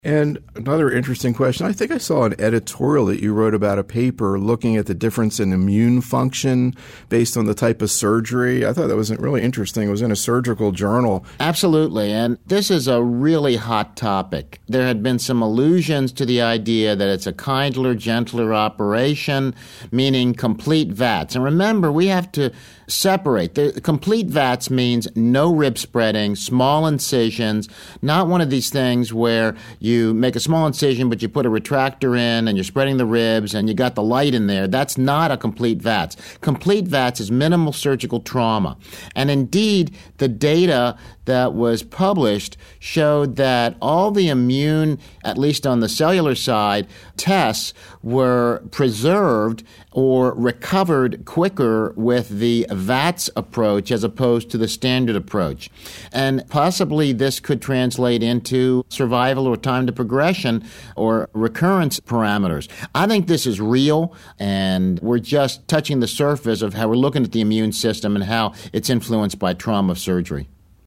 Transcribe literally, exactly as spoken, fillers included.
And another interesting question, I think I saw an editorial that you wrote about a paper looking at the difference in immune function based on the type of surgery. I thought that was really interesting. It was in a surgical journal. Absolutely. And this is a really hot topic. There had been some allusions to the idea that it's a kindler, gentler operation, meaning complete V A T S. And remember, we have to separate. The complete V A T S means no rib spreading, small incisions, not one of these things where you You make a small incision, but you put a retractor in and you're spreading the ribs and you got the light in there. That's not a complete V A T S. Complete V A T S is minimal surgical trauma. And indeed, the data that was published showed that all the immune, at least on the cellular side, tests were preserved or recovered quicker with the V A T S approach as opposed to the standard approach. And possibly this could translate into survival or time to progression or recurrence parameters. I think this is real, and we're just touching the surface of how we're looking at the immune system and how it's influenced by trauma of surgery.